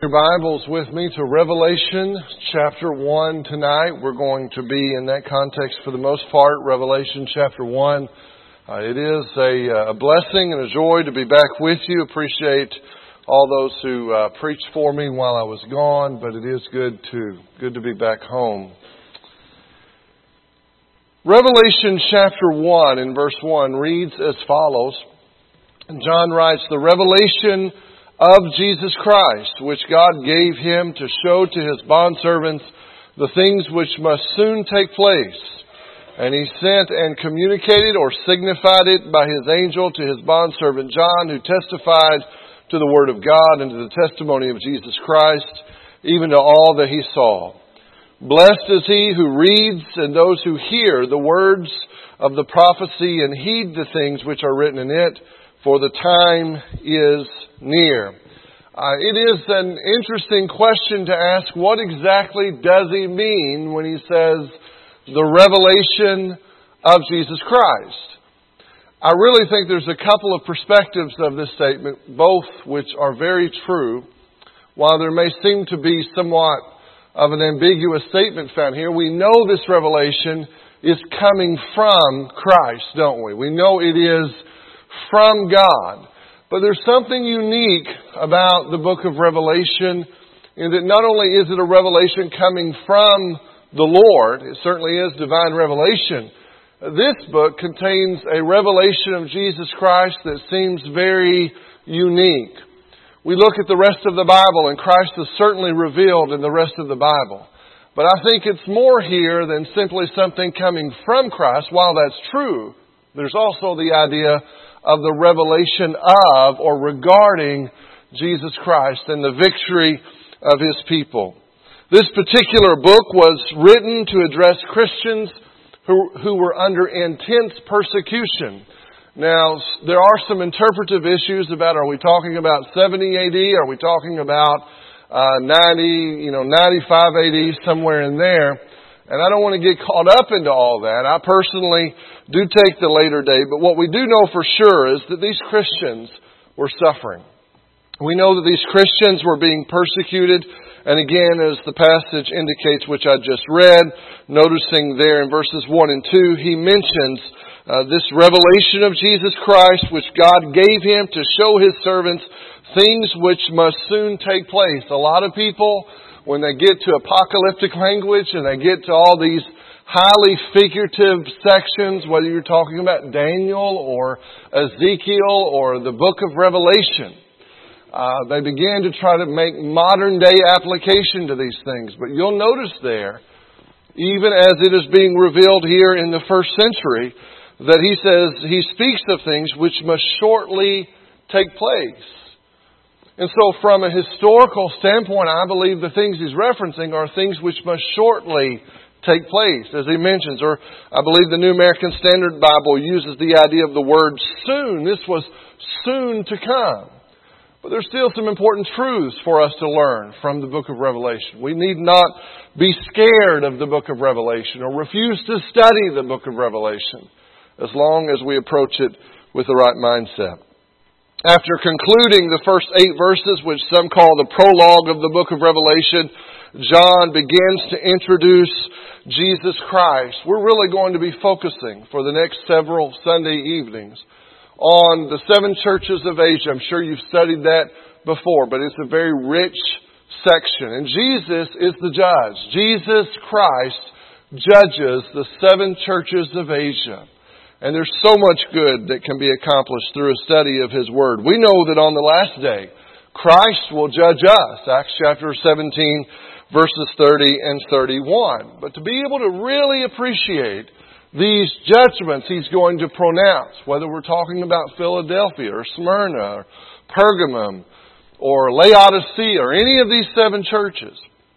your Bibles with me to Revelation chapter 1 tonight. We're going to be in that context for the most part, Revelation chapter 1. It is a blessing and a joy to be back with you. Appreciate all those who preached for me while I was gone, but it is good to be back home. Revelation chapter 1 in verse 1 reads as follows. John writes, "The revelation of Jesus Christ, which God gave him to show to his bondservants the things which must soon take place. And he sent and communicated or signified it by his angel to his bondservant John, who testified to the word of God and to the testimony of Jesus Christ, even to all that he saw. Blessed is he who reads and those who hear the words of the prophecy and heed the things which are written in it, for the time is near." It is an interesting question to ask, what exactly does he mean when he says the revelation of Jesus Christ? I really think there's a couple of perspectives of this statement, both which are very true. While there may seem to be somewhat of an ambiguous statement found here, we know this revelation is coming from Christ, don't we? We know it is from God. But there's something unique about the book of Revelation in that not only is it a revelation coming from the Lord, it certainly is divine revelation. This book contains a revelation of Jesus Christ that seems very unique. We look at the rest of the Bible and Christ is certainly revealed in the rest of the Bible. But I think it's more here than simply something coming from Christ. While that's true, there's also the idea of the revelation of or regarding Jesus Christ and the victory of His people. This particular book was written to address Christians who were under intense persecution. Now, there are some interpretive issues about, are we talking about 70 AD? Are we talking about 95 AD, somewhere in there? And I don't want to get caught up into all that. I personally do take the later date, but what we do know for sure is that these Christians were suffering. We know that these Christians were being persecuted, and again, as the passage indicates, which I just read, noticing there in verses 1 and 2, he mentions this revelation of Jesus Christ, which God gave him to show his servants things which must soon take place. A lot of people, when they get to apocalyptic language and they get to all these highly figurative sections, whether you're talking about Daniel or Ezekiel or the book of Revelation, they begin to try to make modern day application to these things. But you'll notice there, even as it is being revealed here in the first century, that he says, he speaks of things which must shortly take place. And so from a historical standpoint, I believe the things he's referencing are things which must shortly take place, as he mentions. Or I believe the New American Standard Bible uses the idea of the word soon. This was soon to come. But there's still some important truths for us to learn from the book of Revelation. We need not be scared of the book of Revelation or refuse to study the book of Revelation as long as we approach it with the right mindset. After concluding the first 8 verses, which some call the prologue of the book of Revelation, John begins to introduce Jesus Christ. We're really going to be focusing for the next several Sunday evenings on the 7 churches of Asia. I'm sure you've studied that before, but it's a very rich section. And Jesus is the judge. Jesus Christ judges the 7 churches of Asia. And there's so much good that can be accomplished through a study of His Word. We know that on the last day, Christ will judge us. Acts chapter 17, verses 30 and 31. But to be able to really appreciate these judgments He's going to pronounce, whether we're talking about Philadelphia or Smyrna or Pergamum or Laodicea or any of these 7 churches,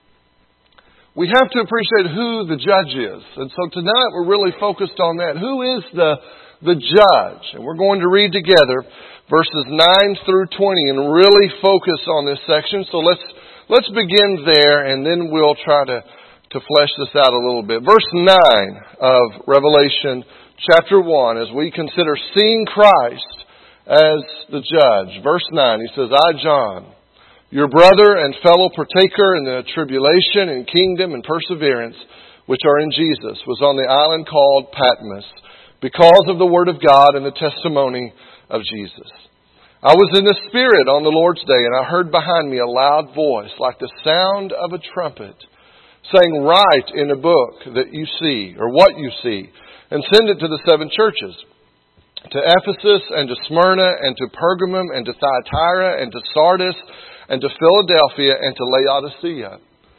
we have to appreciate who the judge is. And so tonight we're really focused on that. Who is the judge? And we're going to read together verses 9 through 20 and really focus on this section. So let's begin there and then we'll try to flesh this out a little bit. Verse 9 of Revelation chapter 1, as we consider seeing Christ as the judge. Verse 9, he says, "I, John, your brother and fellow partaker in the tribulation and kingdom and perseverance which are in Jesus, was on the island called Patmos because of the word of God and the testimony of Jesus. I was in the Spirit on the Lord's day, and I heard behind me a loud voice like the sound of a trumpet, saying, "Write in a book that you see, or what you see, and send it to the 7 churches, to Ephesus and to Smyrna and to Pergamum and to Thyatira and to Sardis and to Philadelphia and to Laodicea."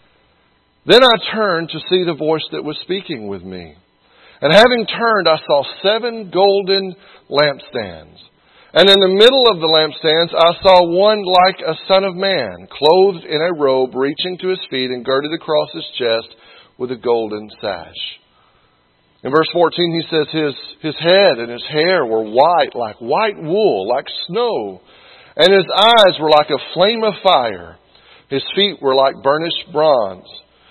Then I turned to see the voice that was speaking with me. And having turned, I saw 7 golden lampstands. And in the middle of the lampstands, I saw one like a son of man, clothed in a robe reaching to his feet and girded across his chest with a golden sash. In verse 14, he says his head and his hair were white, like white wool, like snow. And his eyes were like a flame of fire. His feet were like burnished bronze.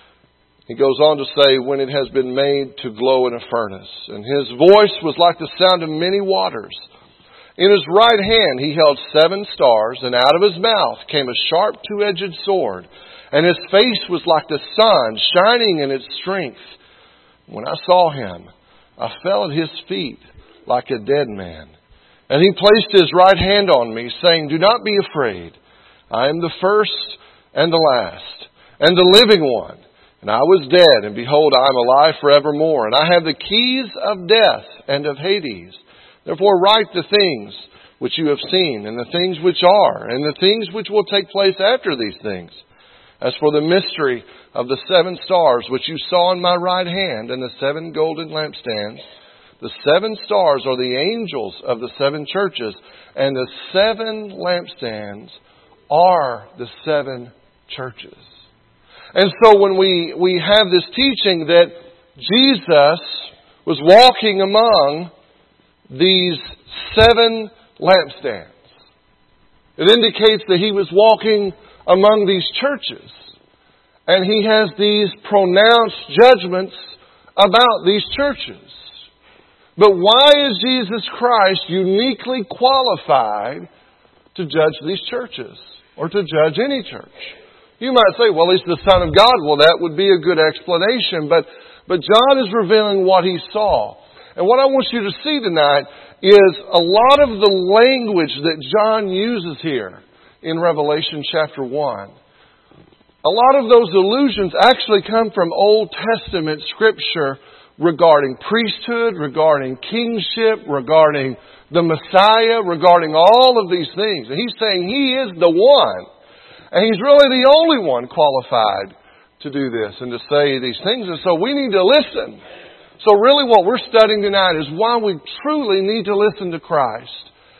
He goes on to say, when it has been made to glow in a furnace. And his voice was like the sound of many waters. In his right hand he held 7 stars, and out of his mouth came a sharp 2-edged sword. And his face was like the sun, shining in its strength. When I saw him, I fell at his feet like a dead man. And he placed his right hand on me, saying, "Do not be afraid. I am the first and the last, and the living one. And I was dead, and behold, I am alive forevermore. And I have the keys of death and of Hades. Therefore write the things which you have seen, and the things which are, and the things which will take place after these things. As for the mystery of the 7 stars which you saw in my right hand, and the 7 golden lampstands, the 7 stars are the angels of the 7 churches, and the 7 lampstands are the 7 churches." And so when we have this teaching that Jesus was walking among these 7 lampstands, it indicates that he was walking among these churches. And he has these pronounced judgments about these churches. But why is Jesus Christ uniquely qualified to judge these churches, or to judge any church? You might say, well, he's the Son of God. Well, that would be a good explanation. But John is revealing what he saw. And what I want you to see tonight is a lot of the language that John uses here in Revelation chapter 1. A lot of those allusions actually come from Old Testament Scripture regarding priesthood, regarding kingship, regarding the Messiah, regarding all of these things. And he's saying he is the one. And he's really the only one qualified to do this and to say these things. And so we need to listen. So really what we're studying tonight is why we truly need to listen to Christ.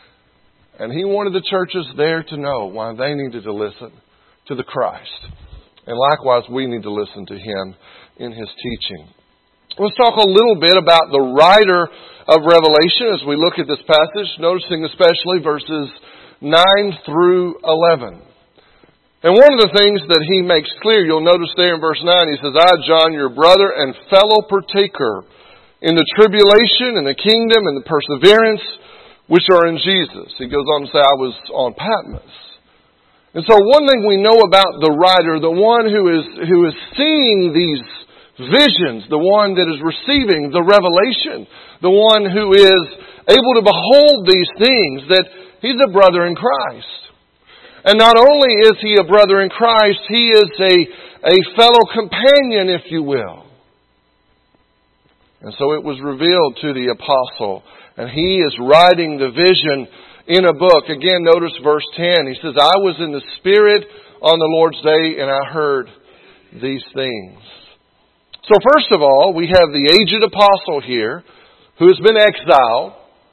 And he wanted the churches there to know why they needed to listen to the Christ. And likewise, we need to listen to him in his teaching. Let's talk a little bit about the writer of Revelation as we look at this passage, noticing especially verses 9 through 11. And one of the things that he makes clear, you'll notice there in verse 9, he says, "I, John, your brother and fellow partaker in the tribulation and the kingdom and the perseverance which are in Jesus." He goes on to say, "I was on Patmos." And so one thing we know about the writer, the one who is seeing these visions, the one that is receiving the revelation, the one who is able to behold these things, that he's a brother in Christ. And not only is he a brother in Christ, he is a fellow companion, if you will. And so it was revealed to the apostle. And he is writing the vision in a book. Again, notice verse 10. He says, "I was in the Spirit on the Lord's day, and I heard these things." So first of all, we have the aged apostle here, who has been exiled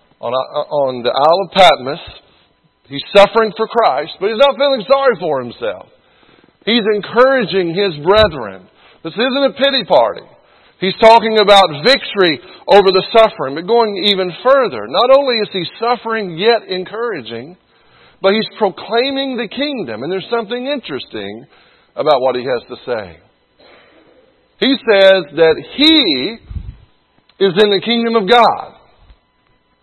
on the Isle of Patmos. He's suffering for Christ, but he's not feeling sorry for himself. He's encouraging his brethren. This isn't a pity party. He's talking about victory over the suffering, but going even further. Not only is he suffering, yet encouraging, but he's proclaiming the kingdom. And there's something interesting about what he has to say. He says that he is in the kingdom of God.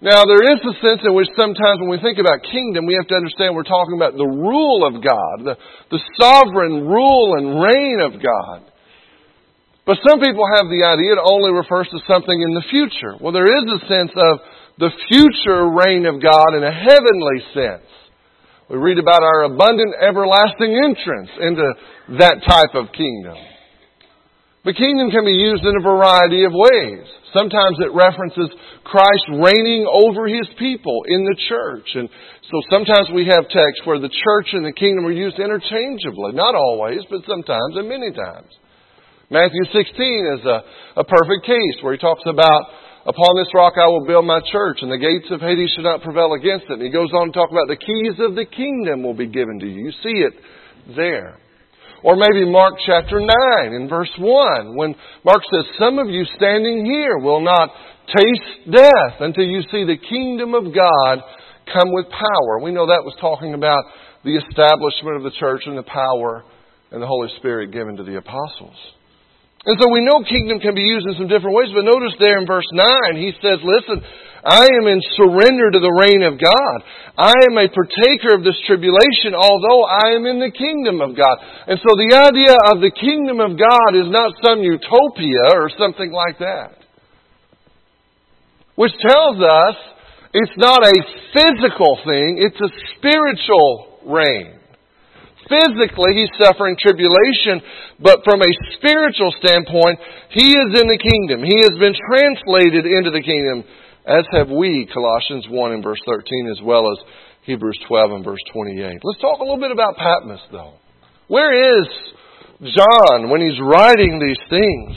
Now, there is a sense in which sometimes when we think about kingdom, we have to understand we're talking about the rule of God, the sovereign rule and reign of God. But some people have the idea it only refers to something in the future. Well, there is a sense of the future reign of God in a heavenly sense. We read about our abundant, everlasting entrance into that type of kingdom. But kingdom can be used in a variety of ways. Sometimes it references Christ reigning over His people in the church. And so sometimes we have texts where the church and the kingdom are used interchangeably. Not always, but sometimes and many times. Matthew 16 is a perfect case where He talks about, upon this rock I will build my church, and the gates of Hades shall not prevail against it. And He goes on to talk about the keys of the kingdom will be given to you. You see it there. Or maybe Mark chapter 9 in verse 1, when Mark says, some of you standing here will not taste death until you see the kingdom of God come with power. We know that was talking about the establishment of the church and the power and the Holy Spirit given to the apostles. And so we know kingdom can be used in some different ways, but notice there in verse 9, He says, listen, I am in surrender to the reign of God. I am a partaker of this tribulation, although I am in the kingdom of God. And so the idea of the kingdom of God is not some utopia or something like that. Which tells us it's not a physical thing, it's a spiritual reign. Physically, He's suffering tribulation, but from a spiritual standpoint, He is in the kingdom. He has been translated into the kingdom, as have we, Colossians 1 and verse 13, as well as Hebrews 12 and verse 28. Let's talk a little bit about Patmos, though. Where is John when he's writing these things?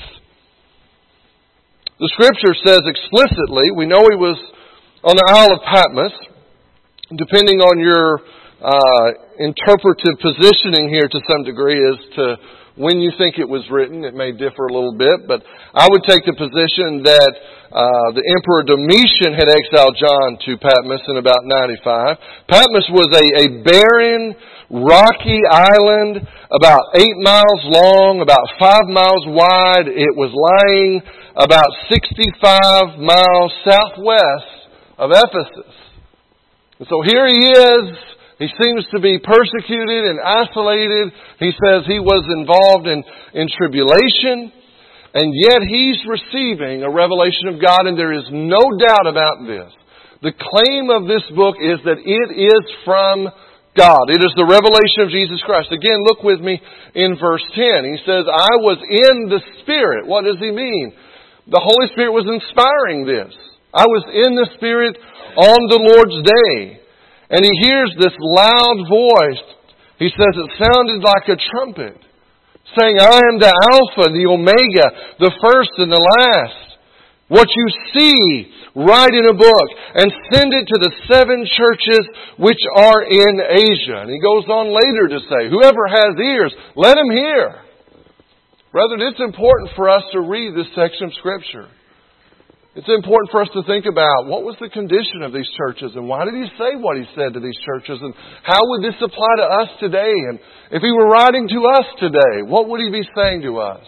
The Scripture says explicitly, we know he was on the Isle of Patmos. Depending on your interpretive positioning here to some degree as to when you think it was written. It may differ a little bit, but I would take the position that the Emperor Domitian had exiled John to Patmos in about 95. Patmos was a barren, rocky island about 8 miles long, about 5 miles wide. It was lying about 65 miles southwest of Ephesus. And so here he is. He seems to be persecuted and isolated. He says he was involved in tribulation. And yet he's receiving a revelation of God, and there is no doubt about this. The claim of this book is that it is from God. It is the revelation of Jesus Christ. Again, look with me in verse 10. He says, I was in the Spirit. What does he mean? The Holy Spirit was inspiring this. I was in the Spirit on the Lord's day. And he hears this loud voice. He says it sounded like a trumpet, saying, I am the Alpha, the Omega, the first and the last. What you see, write in a book and send it to the 7 churches which are in Asia. And he goes on later to say, whoever has ears, let him hear. Brethren, it's important for us to read this section of Scripture. It's important for us to think about what was the condition of these churches and why did he say what he said to these churches and how would this apply to us today? And if he were writing to us today, what would he be saying to us?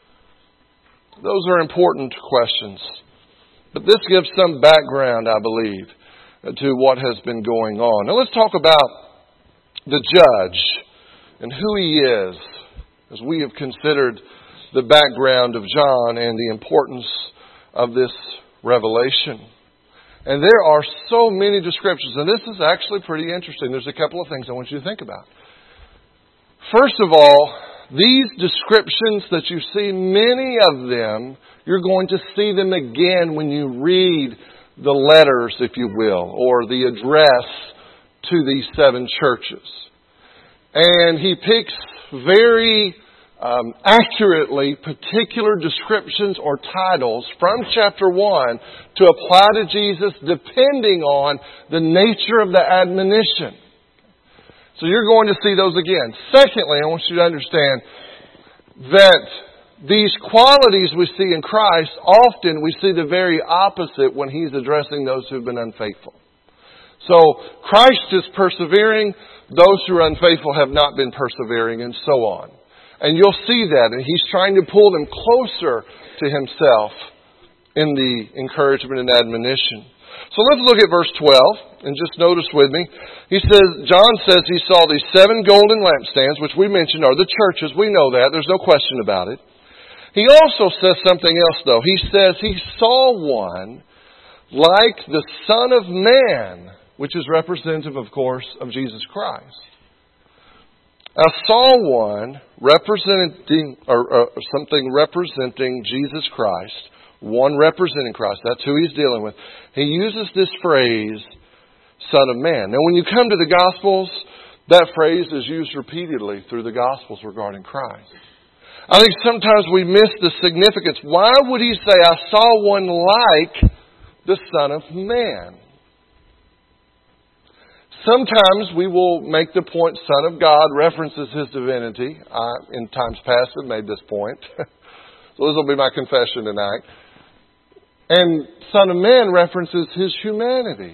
Those are important questions. But this gives some background, I believe, to what has been going on. Now let's talk about the judge and who he is as we have considered the background of John and the importance of this revelation. And there are so many descriptions, and this is actually pretty interesting. There's a couple of things I want you to think about. First of all, these descriptions that you see, many of them, you're going to see them again when you read the letters, if you will, or the address to these 7 churches. And he picks very accurately particular descriptions or titles from chapter 1 to apply to Jesus depending on the nature of the admonition. So you're going to see those again. Secondly, I want you to understand that these qualities we see in Christ, often we see the very opposite when He's addressing those who've been unfaithful. So Christ is persevering, those who are unfaithful have not been persevering, and so on. And you'll see that, and He's trying to pull them closer to Himself in the encouragement and admonition. So let's look at verse 12 and just notice with me. John says he saw these 7 golden lampstands, which we mentioned are the churches. We know that. There's no question about it. He also says something else though. He says he saw one like the Son of Man, which is representative, of course, of Jesus Christ. I saw one representing, or something representing Jesus Christ. One representing Christ. That's who he's dealing with. He uses this phrase, Son of Man. Now when you come to the Gospels, that phrase is used repeatedly through the Gospels regarding Christ. I think sometimes we miss the significance. Why would he say, I saw one like the Son of Man? Sometimes we will make the point, Son of God references His divinity. I, in times past, have made this point. So this will be my confession tonight. And Son of Man references His humanity.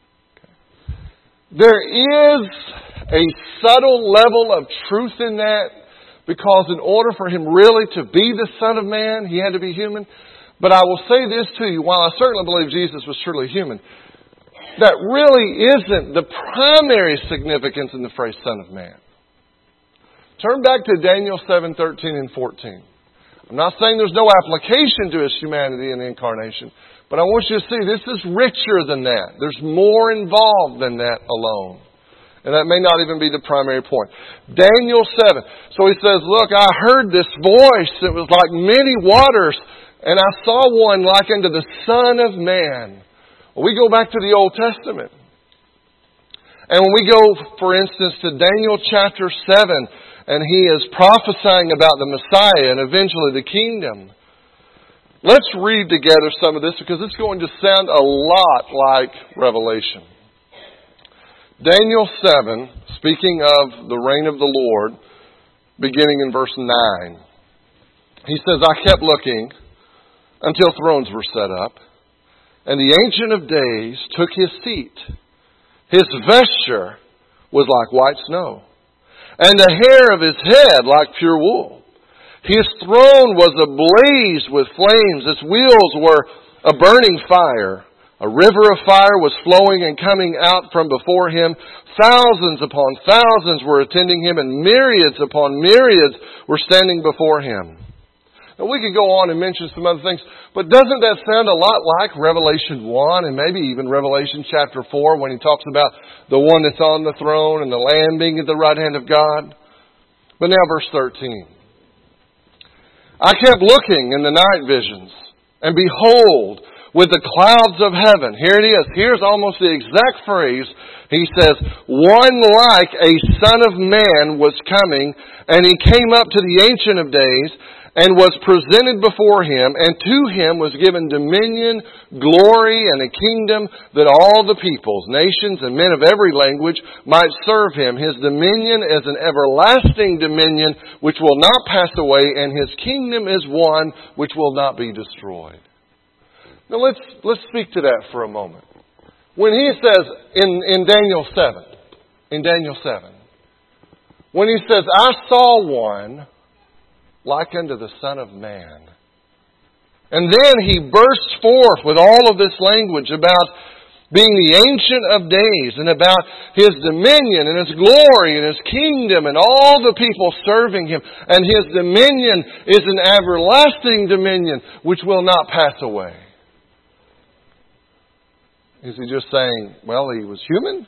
There is a subtle level of truth in that, because in order for Him really to be the Son of Man, He had to be human. But I will say this to you, while I certainly believe Jesus was truly human, that really isn't the primary significance in the phrase Son of Man. Turn back to Daniel 7:13 and 14. I'm not saying there's no application to His humanity in the incarnation, but I want you to see this is richer than that. There's more involved than that alone. And that may not even be the primary point. Daniel 7. So he says, look, I heard this voice. It was like many waters. And I saw one like unto the Son of Man. Well, we go back to the Old Testament. And when we go, for instance, to Daniel chapter 7, and he is prophesying about the Messiah and eventually the kingdom. Let's read together some of this because it's going to sound a lot like Revelation. Daniel 7, speaking of the reign of the Lord, beginning in verse 9. He says, I kept looking until thrones were set up, and the Ancient of Days took his seat. His vesture was like white snow, and the hair of his head like pure wool. His throne was ablaze with flames. Its wheels were a burning fire. A river of fire was flowing and coming out from before him. Thousands upon thousands were attending him, and myriads upon myriads were standing before him. Now we could go on and mention some other things, but doesn't that sound a lot like Revelation 1 and maybe even Revelation chapter 4 when he talks about the one that's on the throne and the Lamb being at the right hand of God? But now verse 13. I kept looking in the night visions, and behold, with the clouds of heaven. Here it is. Here's almost the exact phrase. He says, one like a Son of Man was coming, and he came up to the Ancient of Days, and was presented before him, and to him was given dominion, glory, and a kingdom that all the peoples, nations, and men of every language might serve him. His dominion is an everlasting dominion which will not pass away, and his kingdom is one which will not be destroyed. Now let's speak to that for a moment. When he says in Daniel 7, when he says, I saw one like unto the Son of Man. And then he bursts forth with all of this language about being the Ancient of Days and about His dominion and His glory and His kingdom and all the people serving Him. And His dominion is an everlasting dominion which will not pass away. Is he just saying, well, he was human?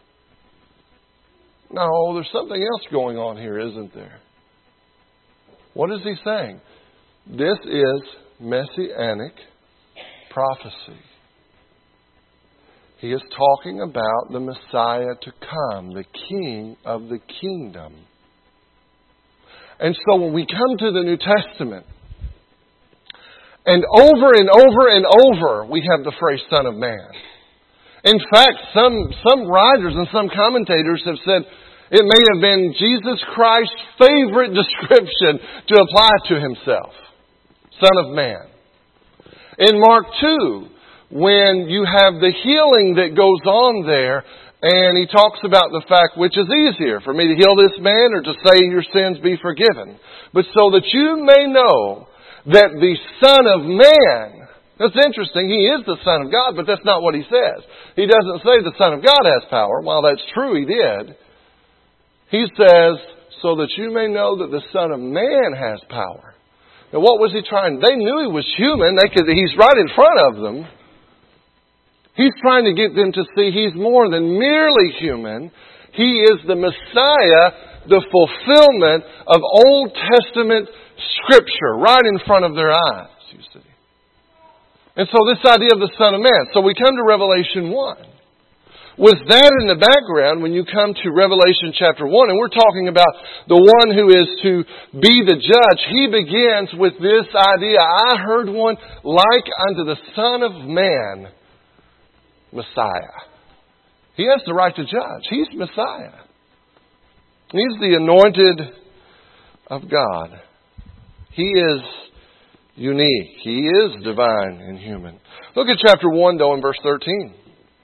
No, there's something else going on here, isn't there? What is he saying? This is messianic prophecy. He is talking about the Messiah to come, the King of the kingdom. And so when we come to the New Testament, and over and over, we have the phrase Son of Man. In fact, some writers and some commentators have said it may have been Jesus Christ's favorite description to apply to Himself. Son of Man. In Mark 2, when you have the healing that goes on there, and He talks about the fact which is easier, for me to heal this man or to say your sins be forgiven. But so that you may know that the Son of Man That's interesting. He is the Son of God, but that's not what he says. He doesn't say the Son of God has power. While that's true, he did. He says, so that you may know that the Son of Man has power. Now what was he trying? They knew he was human. He's right in front of them. He's trying to get them to see he's more than merely human. He is the Messiah, the fulfillment of Old Testament Scripture right in front of their eyes, you see. And so this idea of the Son of Man. So we come to Revelation 1. With that in the background, when you come to Revelation chapter 1, and we're talking about the one who is to be the judge, he begins with this idea, I heard one like unto the Son of Man, Messiah. He has the right to judge. He's Messiah. He's the anointed of God. He is unique. He is divine and human. Look at chapter 1, though, in verse 13.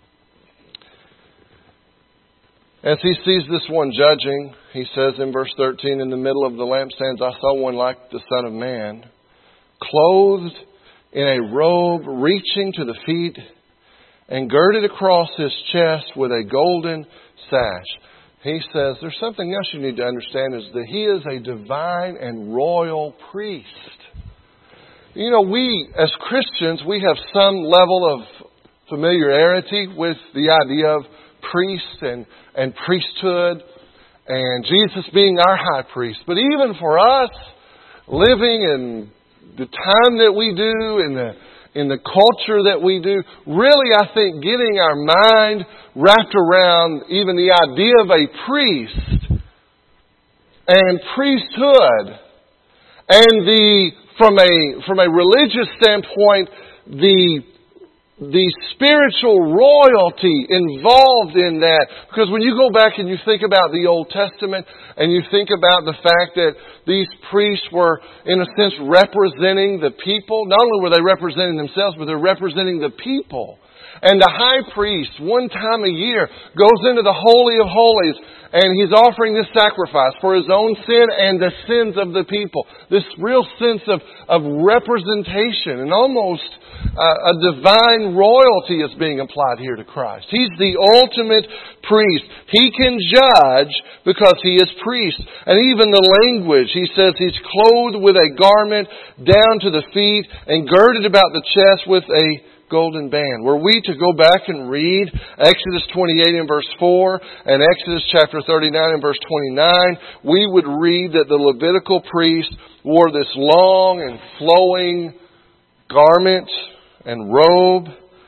As he sees this one judging, he says in verse 13, in the middle of the lampstands, I saw one like the Son of Man, clothed in a robe reaching to the feet, and girded across his chest with a golden sash. He says, there's something else you need to understand, is that he is a divine and royal priest. You know, we, as Christians, we have some level of familiarity with the idea of priest and priesthood, and Jesus being our high priest. But even for us, living in the time that we do, in the culture that we do, really I think getting our mind wrapped around even the idea of a priest and priesthood, and from a religious standpoint, the spiritual royalty involved in that. Because when you go back and you think about the Old Testament and you think about the fact that these priests were, in a sense, representing the people. Not only were they representing themselves, but they're representing the people. And the high priest, one time a year, goes into the Holy of Holies and he's offering this sacrifice for his own sin and the sins of the people. This real sense of representation and almost a divine royalty is being applied here to Christ. He's the ultimate priest. He can judge because he is priest. And even the language, he says he's clothed with a garment down to the feet and girded about the chest with a golden band. Were we to go back and read Exodus 28 and verse 4 and Exodus chapter 39 and verse 29, we would read that the Levitical priest wore this long and flowing garment and robe.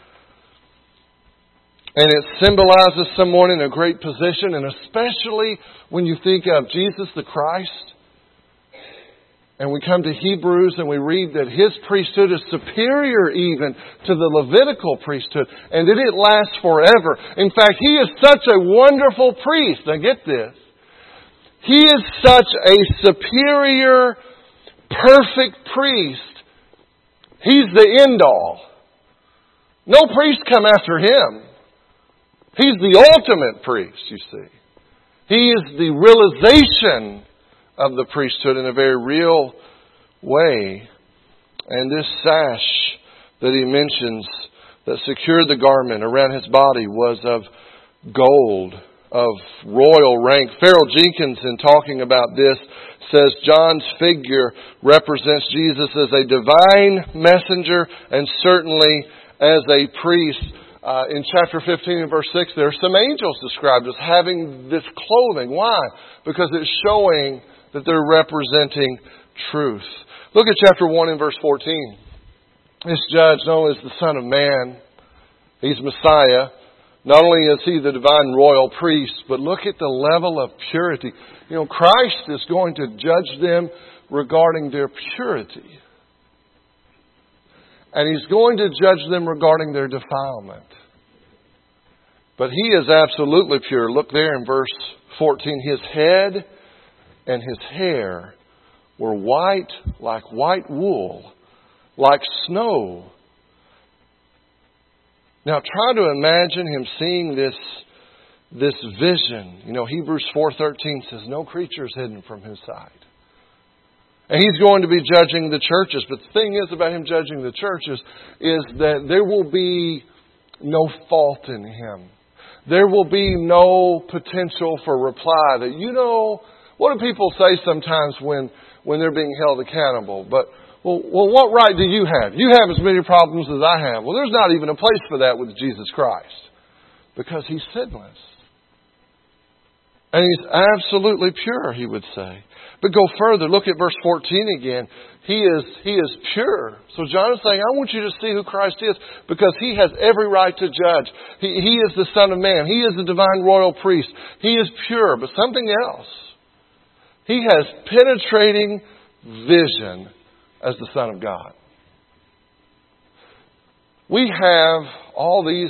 And it symbolizes someone in a great position, and especially when you think of Jesus the Christ. And we come to Hebrews and we read that his priesthood is superior even to the Levitical priesthood, and that it lasts forever. In fact, he is such a wonderful priest. Now get this. He is such a superior, perfect priest. He's the end all. No priest come after him. He's the ultimate priest, you see. He is the realization of the priesthood in a very real way. And this sash that he mentions that secured the garment around his body was of gold, of royal rank. Farrell Jenkins, in talking about this, says John's figure represents Jesus as a divine messenger and certainly as a priest. In chapter 15 and verse 6, there are some angels described as having this clothing. Why? Because it's showing that they're representing truth. Look at chapter 1 and verse 14. This judge, known as the Son of Man, he's Messiah. Not only is he the divine royal priest, but look at the level of purity. You know, Christ is going to judge them regarding their purity. And he's going to judge them regarding their defilement. But he is absolutely pure. Look there in verse 14. His head and his hair were white like white wool, like snow. Now try to imagine him seeing this vision. You know, Hebrews 4:13 says, no creature is hidden from his sight. And He's going to be judging the churches. But the thing is about Him judging the churches is that there will be no fault in Him. There will be no potential for reply that, what do people say sometimes when they're being held accountable? But, well, what right do you have? You have as many problems as I have. Well, there's not even a place for that with Jesus Christ. Because He's sinless. And He's absolutely pure, He would say. But go further. Look at verse 14 again. He is pure. So John is saying, I want you to see who Christ is because He has every right to judge. He is the Son of Man. He is the divine royal priest. He is pure. But something else. He has penetrating vision as the Son of God. We have all these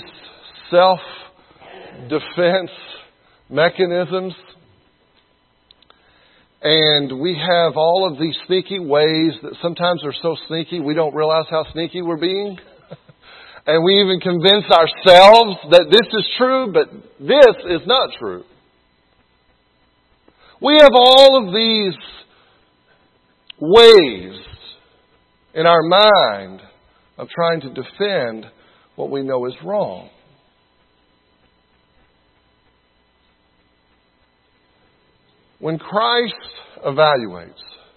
self-defense mechanisms. And we have all of these sneaky ways that sometimes are so sneaky we don't realize how sneaky we're being. And we even convince ourselves that this is true, but this is not true. We have all of these ways in our mind of trying to defend what we know is wrong. When Christ evaluates,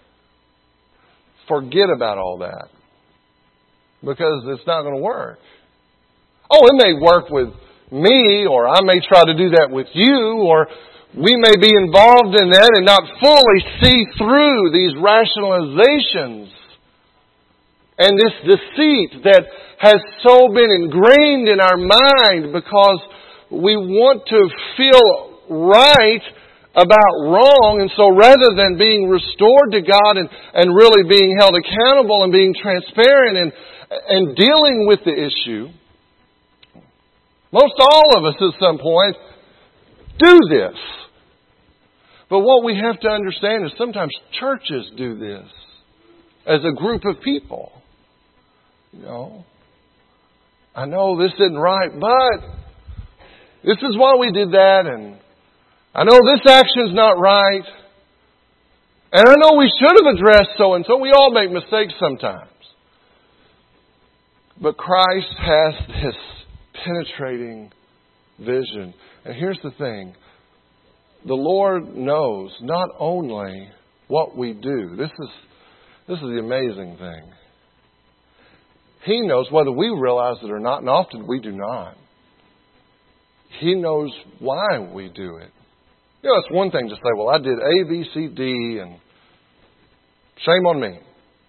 forget about all that. Because it's not going to work. Oh, it may work with me, or I may try to do that with you, or we may be involved in that and not fully see through these rationalizations and this deceit that has so been ingrained in our mind because we want to feel right about wrong. And so rather than being restored to God and really being held accountable and being transparent and dealing with the issue, most all of us at some point do this. But what we have to understand is sometimes churches do this as a group of people. I know this isn't right, but this is why we did that, and I know this action's not right, and I know we should have addressed so-and-so. We all make mistakes sometimes. But Christ has this penetrating vision. And here's the thing. The Lord knows not only what we do. This is the amazing thing. He knows whether we realize it or not, and often we do not. He knows why we do it. It's one thing to say, well, I did A, B, C, D, and shame on me.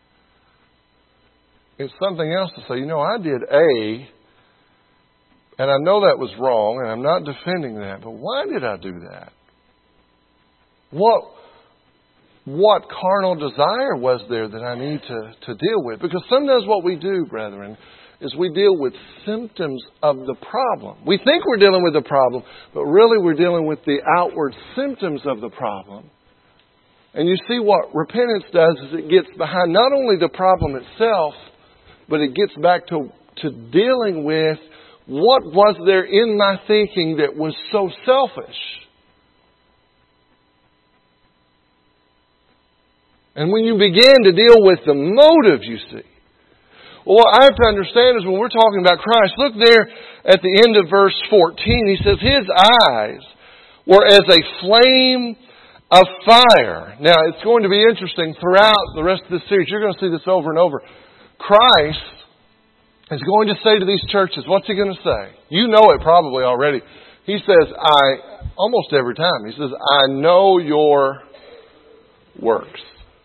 It's something else to say, I did A, and I know that was wrong, and I'm not defending that, but why did I do that? What carnal desire was there that I need to deal with? Because sometimes what we do, brethren, is we deal with symptoms of the problem. We think we're dealing with the problem, but really we're dealing with the outward symptoms of the problem. And you see what repentance does is it gets behind not only the problem itself, but it gets back to dealing with what was there in my thinking that was so selfish. And when you begin to deal with the motive, you see. Well, what I have to understand is when we're talking about Christ, look there at the end of verse 14. He says, His eyes were as a flame of fire. Now, it's going to be interesting throughout the rest of this series. You're going to see this over and over. Christ is going to say to these churches, what's He going to say? You know it probably already. He says, almost every time, He says, I know your works.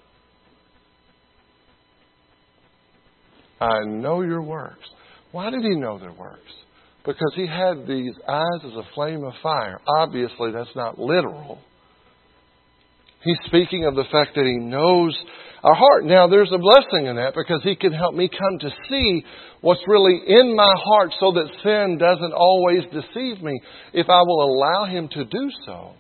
I know your works. Why did He know their works? Because He had these eyes as a flame of fire. Obviously, that's not literal. He's speaking of the fact that He knows our heart. Now, there's a blessing in that because He can help me come to see what's really in my heart so that sin doesn't always deceive me if I will allow Him to do so.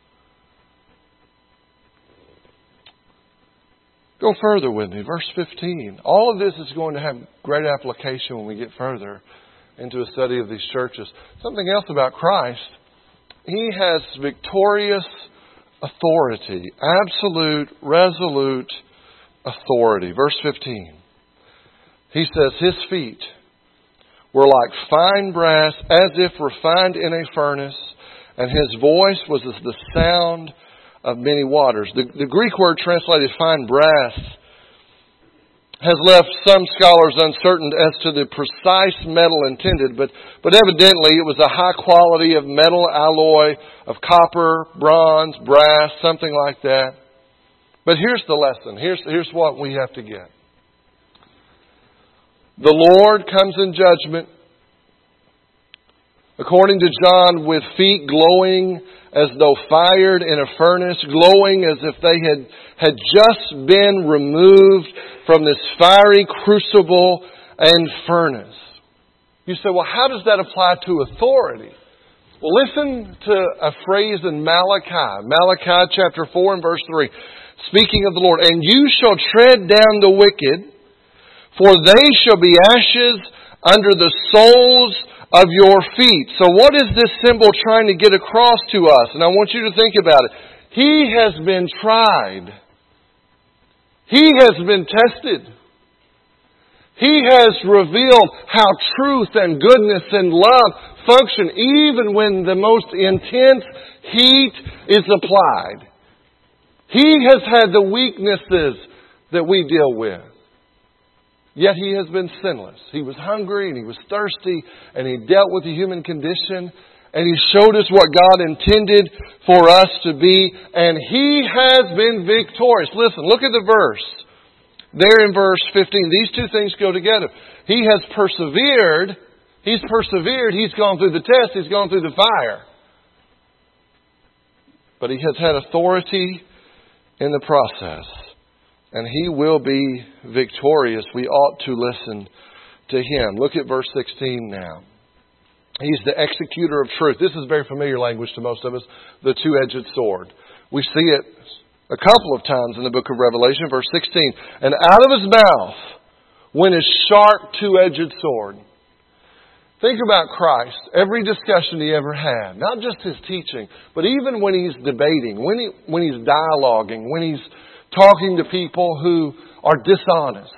Go further with me. Verse 15. All of this is going to have great application when we get further into a study of these churches. Something else about Christ. He has victorious authority. Absolute, resolute authority. Verse 15. He says, His feet were like fine brass, as if refined in a furnace, and His voice was as the sound of many waters. The Greek word translated fine brass has left some scholars uncertain as to the precise metal intended, but evidently it was a high quality of metal alloy of copper, bronze, brass, something like that. But here's the lesson. Here's what we have to get. The Lord comes in judgment, according to John, with feet glowing as though fired in a furnace, glowing as if they had just been removed from this fiery crucible and furnace. You say, well, how does that apply to authority? Well, listen to a phrase in Malachi chapter 4 and verse 3. Speaking of the Lord, and you shall tread down the wicked, for they shall be ashes under the soles of your feet. So what is this symbol trying to get across to us? And I want you to think about it. He has been tried. He has been tested. He has revealed how truth and goodness and love function even when the most intense heat is applied. He has had the weaknesses that we deal with. Yet He has been sinless. He was hungry and He was thirsty and He dealt with the human condition and He showed us what God intended for us to be, and He has been victorious. Listen, look at the verse. There in verse 15, these two things go together. He has persevered. He's persevered. He's gone through the test. He's gone through the fire. But He has had authority in the process. And He will be victorious. We ought to listen to Him. Look at verse 16 now. He's the executor of truth. This is very familiar language to most of us. The two-edged sword. We see it a couple of times in the book of Revelation. Verse 16. And out of His mouth went a sharp two-edged sword. Think about Christ. Every discussion He ever had. Not just His teaching, but even when He's debating, when He's dialoguing, when He's talking to people who are dishonest.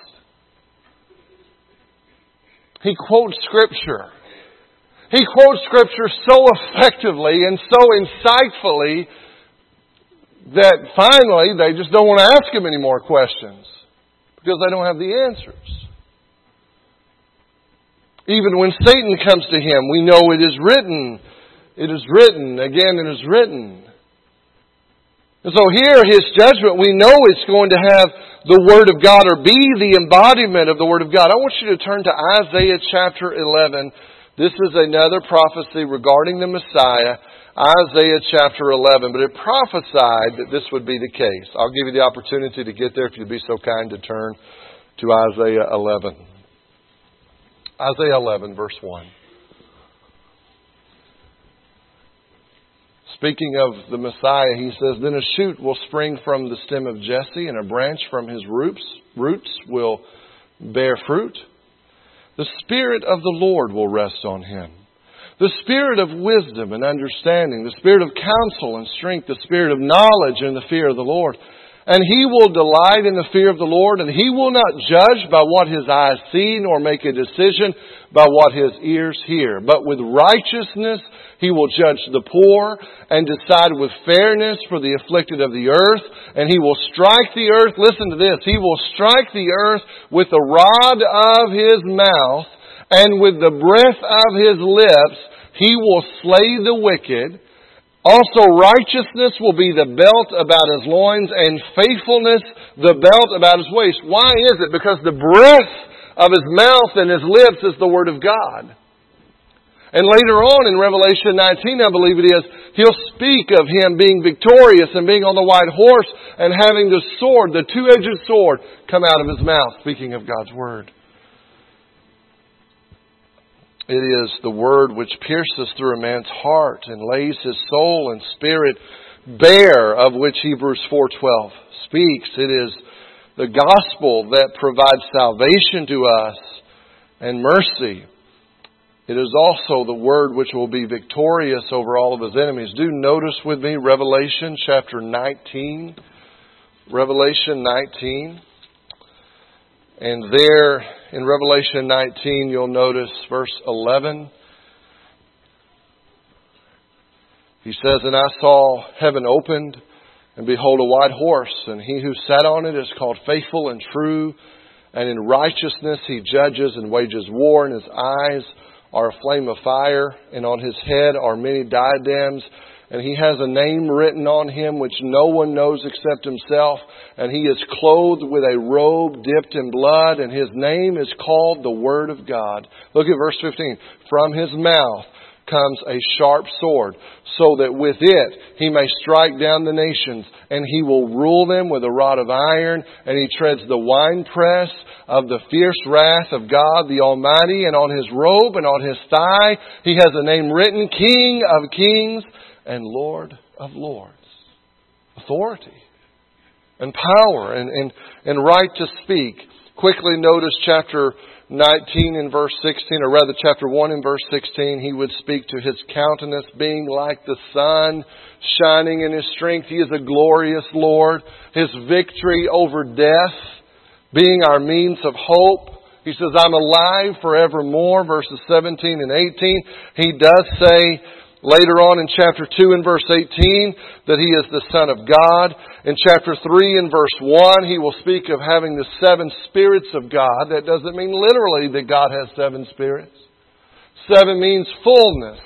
He quotes Scripture. He quotes Scripture so effectively and so insightfully that finally they just don't want to ask Him any more questions because they don't have the answers. Even when Satan comes to Him, we know it is written. It is written. Again, it is written. And so here, His judgment, we know it's going to have the Word of God or be the embodiment of the Word of God. I want you to turn to Isaiah chapter 11. This is another prophecy regarding the Messiah. Isaiah chapter 11. But it prophesied that this would be the case. I'll give you the opportunity to get there if you'd be so kind to turn to Isaiah 11. Isaiah 11, verse 1. Speaking of the Messiah, he says, Then a shoot will spring from the stem of Jesse, and a branch from his roots will bear fruit. The Spirit of the Lord will rest on Him. The Spirit of wisdom and understanding, the Spirit of counsel and strength, the Spirit of knowledge and the fear of the Lord. And He will delight in the fear of the Lord, and He will not judge by what His eyes see, nor make a decision by what His ears hear. But with righteousness He will judge the poor, and decide with fairness for the afflicted of the earth. And He will strike the earth, listen to this, He will strike the earth with the rod of His mouth, and with the breath of His lips He will slay the wicked. Also righteousness will be the belt about His loins, and faithfulness the belt about His waist. Why is it? Because the breath of His mouth and His lips is the Word of God. And later on in Revelation 19, I believe it is, He'll speak of Him being victorious and being on the white horse and having the sword, the two-edged sword, come out of His mouth, speaking of God's Word. It is the Word which pierces through a man's heart and lays his soul and spirit bare, of which Hebrews 4:12 speaks. It is the gospel that provides salvation to us and mercy. It is also the Word which will be victorious over all of His enemies. Do notice with me Revelation chapter 19. Revelation 19. And there in Revelation 19, you'll notice verse 11. He says, "And I saw heaven opened, and behold, a white horse, and he who sat on it is called Faithful and True, and in righteousness he judges and wages war, and his eyes are a flame of fire, and on his head are many diadems, and he has a name written on him which no one knows except himself, and he is clothed with a robe dipped in blood, and his name is called the Word of God." Look at verse 15. "From his mouth comes a sharp sword, so that with it he may strike down the nations, and he will rule them with a rod of iron, and he treads the winepress of the fierce wrath of God the Almighty, and on his robe and on his thigh he has a name written, King of Kings and Lord of Lords." Authority and power and right to speak. Quickly notice chapter 19 in verse 16, or rather chapter 1 in verse 16, he would speak to his countenance being like the sun, shining in his strength. He is a glorious Lord. His victory over death being our means of hope. He says, "I'm alive forevermore," verses 17 and 18. He does say later on in chapter 2 and verse 18 that he is the Son of God. In chapter 3 and verse 1, he will speak of having the 7 spirits of God. That doesn't mean literally that God has 7 spirits. 7 means fullness.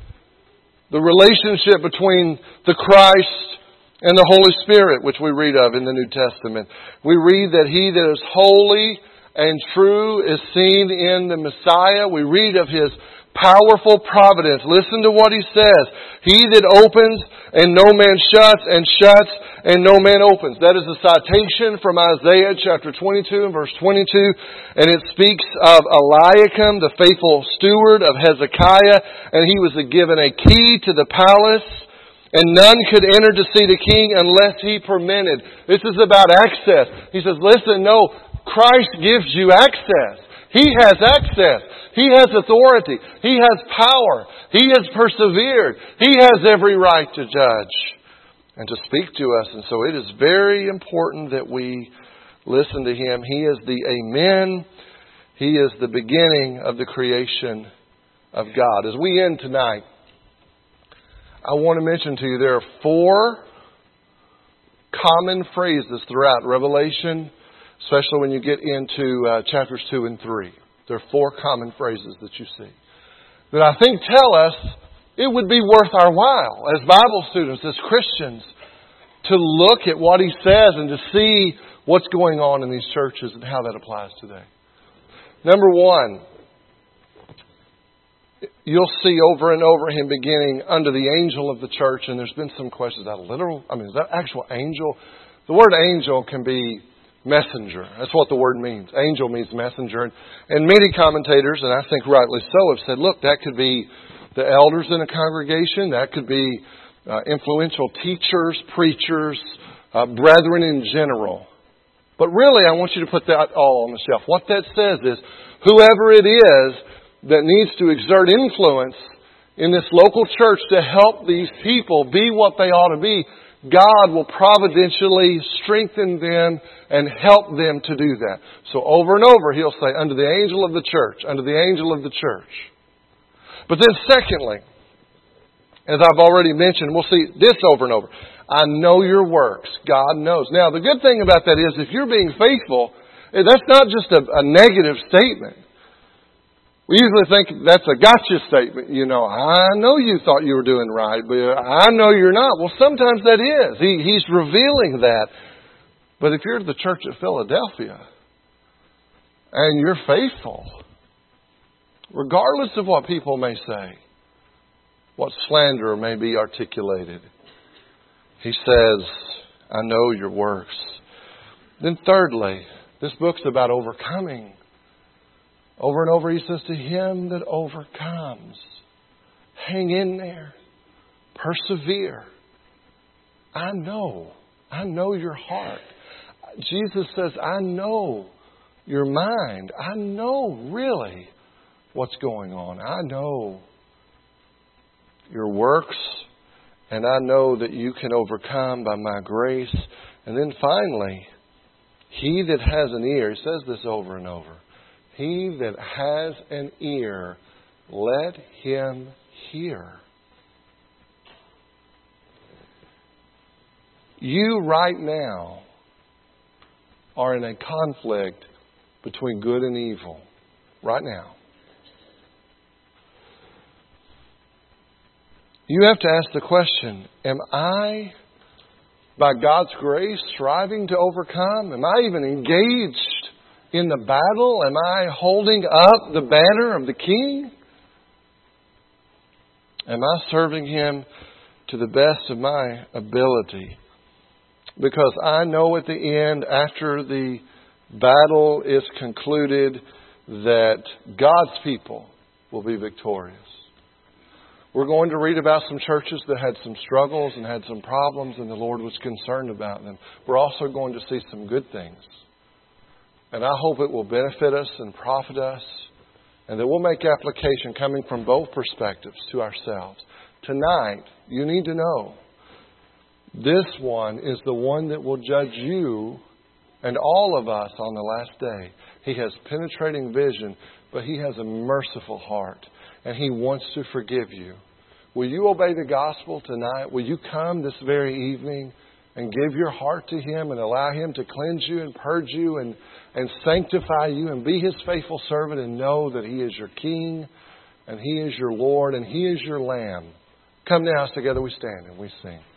The relationship between the Christ and the Holy Spirit, which we read of in the New Testament. We read that he that is holy and true is seen in the Messiah. We read of his powerful providence. Listen to what he says. "He that opens and no man shuts, and shuts and no man opens." That is a citation from Isaiah chapter 22 and verse 22. And it speaks of Eliakim, the faithful steward of Hezekiah. And he was given a key to the palace. And none could enter to see the king unless he permitted. This is about access. He says, listen, no, Christ gives you access. He has access. He has authority. He has power. He has persevered. He has every right to judge and to speak to us. And so it is very important that we listen to Him. He is the Amen. He is the beginning of the creation of God. As we end tonight, I want to mention to you there are 4 common phrases throughout Revelation, especially when you get into chapters 2 and 3. There are 4 common phrases that you see that I think tell us it would be worth our while as Bible students, as Christians, to look at what He says and to see what's going on in these churches and how that applies today. Number 1, you'll see over and over Him beginning under the angel of the church, and there's been some questions. Is that literal? Is that actual angel? The word angel can be messenger. That's what the word means. Angel means messenger. And many commentators, and I think rightly so, have said, look, that could be the elders in a congregation. That could be influential teachers, preachers, brethren in general. But really, I want you to put that all on the shelf. What that says is, whoever it is that needs to exert influence in this local church to help these people be what they ought to be, God will providentially strengthen them and help them to do that. So over and over He'll say, under the angel of the church, under the angel of the church. But then secondly, as I've already mentioned, we'll see this over and over. I know your works. God knows. Now the good thing about that is if you're being faithful, that's not just a negative statement. We usually think that's a gotcha statement. I know you thought you were doing right, but I know you're not. Well, sometimes that is. He's revealing that. But if you're the church at Philadelphia and you're faithful, regardless of what people may say, what slander may be articulated, He says, I know your works. Then thirdly, this book's about overcoming. Over and over He says, to him that overcomes, hang in there. Persevere. I know your heart. Jesus says, I know your mind. I know really what's going on. I know your works, and I know that you can overcome by my grace. And then finally, He that has an ear, he says this over and over, he that has an ear, let him hear. You right now are in a conflict between good and evil. Right now. You have to ask the question, am I, by God's grace, striving to overcome? Am I even engaged in the battle? Am I holding up the banner of the King? Am I serving Him to the best of my ability? Because I know at the end, after the battle is concluded, that God's people will be victorious. We're going to read about some churches that had some struggles and had some problems, and the Lord was concerned about them. We're also going to see some good things. And I hope it will benefit us and profit us, and that we'll make application coming from both perspectives to ourselves. Tonight, you need to know, this one is the one that will judge you and all of us on the last day. He has penetrating vision, but He has a merciful heart, and He wants to forgive you. Will you obey the gospel tonight? Will you come this very evening and give your heart to Him and allow Him to cleanse you and purge you and sanctify you and be His faithful servant and know that He is your King and He is your Lord and He is your Lamb? Come now, together we stand and we sing.